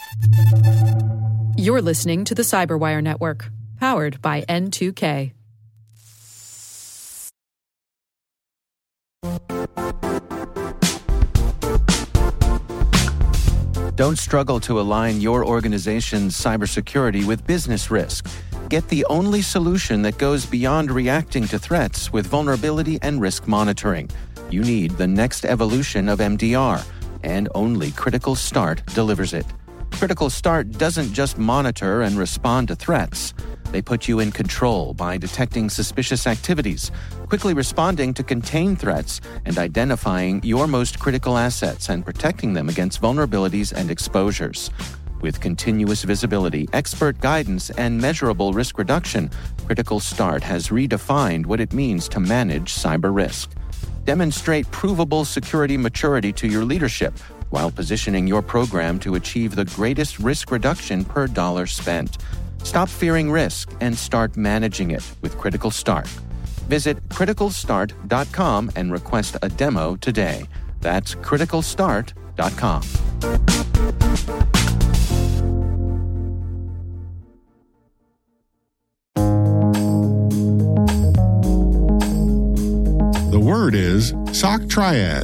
You're listening to the Cyberwire Network, powered by N2K. Don't struggle to align your organization's cybersecurity with business risk. Get the only solution that goes beyond reacting to threats with vulnerability and risk monitoring. You need the next evolution of MDR, and only Critical Start delivers it. Critical Start doesn't just monitor and respond to threats. They put you in control by detecting suspicious activities, quickly responding to contain threats, and identifying your most critical assets and protecting them against vulnerabilities and exposures. With continuous visibility, expert guidance, and measurable risk reduction, Critical Start has redefined what it means to manage cyber risk. Demonstrate provable security maturity to your leadership while positioning your program to achieve the greatest risk reduction per dollar spent. Stop fearing risk and start managing it with Critical Start. Visit criticalstart.com and request a demo today. That's criticalstart.com. The word is SOC Triad.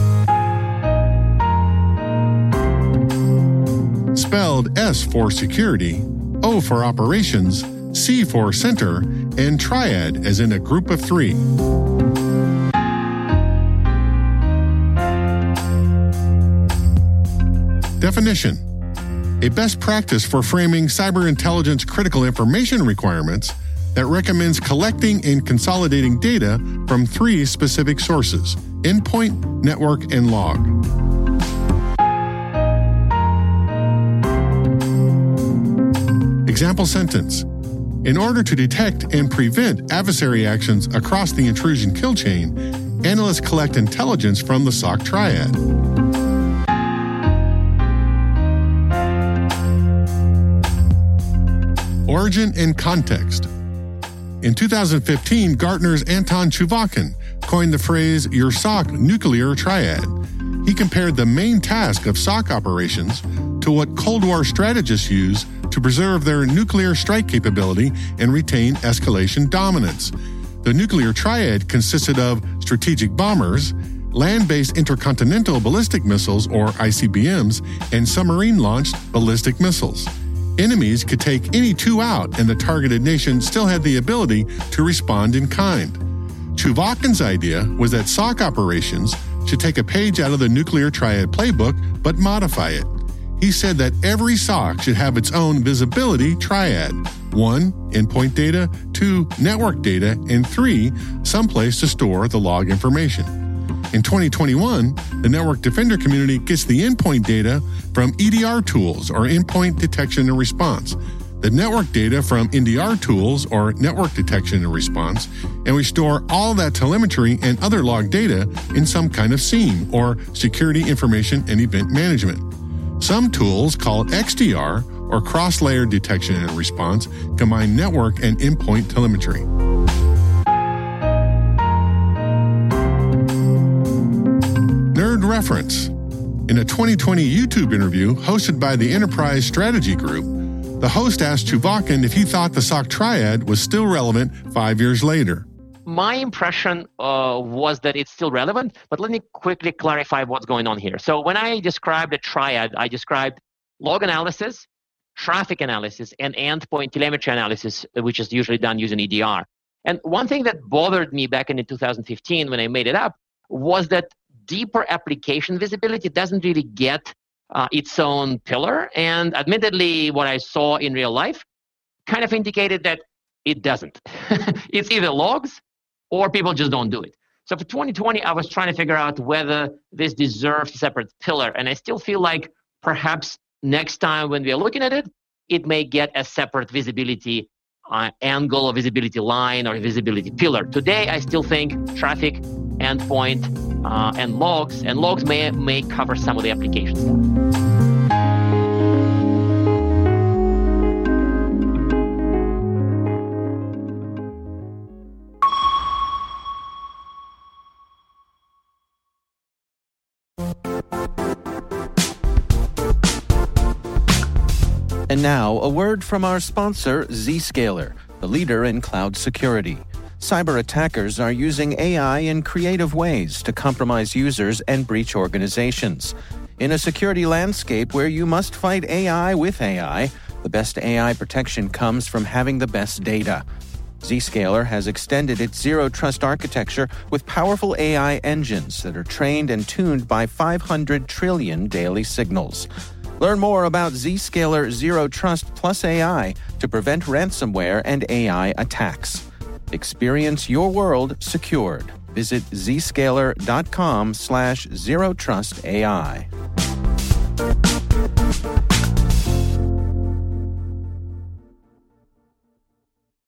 Spelled S for security, O for operations, C for center, and triad as in a group of three. Definition: a best practice for framing cyber intelligence critical information requirements that recommends collecting and consolidating data from three specific sources: endpoint, network, and log. Example sentence: in order to detect and prevent adversary actions across the intrusion kill chain, analysts collect intelligence from the SOC Triad. Origin and context. In 2015, Gartner's Anton Chuvakin coined the phrase your SOC nuclear triad. He compared the main task of SOC operations to what Cold War strategists use to preserve their nuclear strike capability and retain escalation dominance. The nuclear triad consisted of strategic bombers, land-based intercontinental ballistic missiles, or ICBMs, and submarine-launched ballistic missiles. Enemies could take any two out, and the targeted nation still had the ability to respond in kind. Chuvakin's idea was that SOC operations should take a page out of the nuclear triad playbook, but modify it. He said that every SOC should have its own visibility triad. 1, endpoint data, 2, network data, and 3, someplace to store the log information. In 2021, the network defender community gets the endpoint data from EDR tools, or endpoint detection and response, the network data from NDR tools, or network detection and response, and we store all that telemetry and other log data in some kind of SIEM, or security information and event management. Some tools, called XDR, or cross-layer detection and response, combine network and endpoint telemetry. Nerd reference. In a 2020 YouTube interview hosted by the Enterprise Strategy Group, the host asked Chuvakin if he thought the SOC Triad was still relevant 5 years later. My impression was that it's still relevant, but let me quickly clarify what's going on here. So when I described a triad, I described log analysis, traffic analysis, and endpoint telemetry analysis, which is usually done using EDR. And one thing that bothered me back in 2015 when I made it up was that deeper application visibility doesn't really get its own pillar. And admittedly, what I saw in real life kind of indicated that it doesn't. It's either logs or people just don't do it. So for 2020, I was trying to figure out whether this deserves a separate pillar. And I still feel like perhaps next time when we are looking at it, it may get a separate visibility angle or visibility line or visibility pillar. Today, I still think traffic, endpoint, and logs may cover some of the application stuff. And now, a word from our sponsor, Zscaler, the leader in cloud security. Cyber attackers are using AI in creative ways to compromise users and breach organizations. In a security landscape where you must fight AI with AI, the best AI protection comes from having the best data. Zscaler has extended its Zero Trust architecture with powerful AI engines that are trained and tuned by 500 trillion daily signals. Learn more about Zscaler Zero Trust plus AI to prevent ransomware and AI attacks. Experience your world secured. Visit zscaler.com/zerotrustai.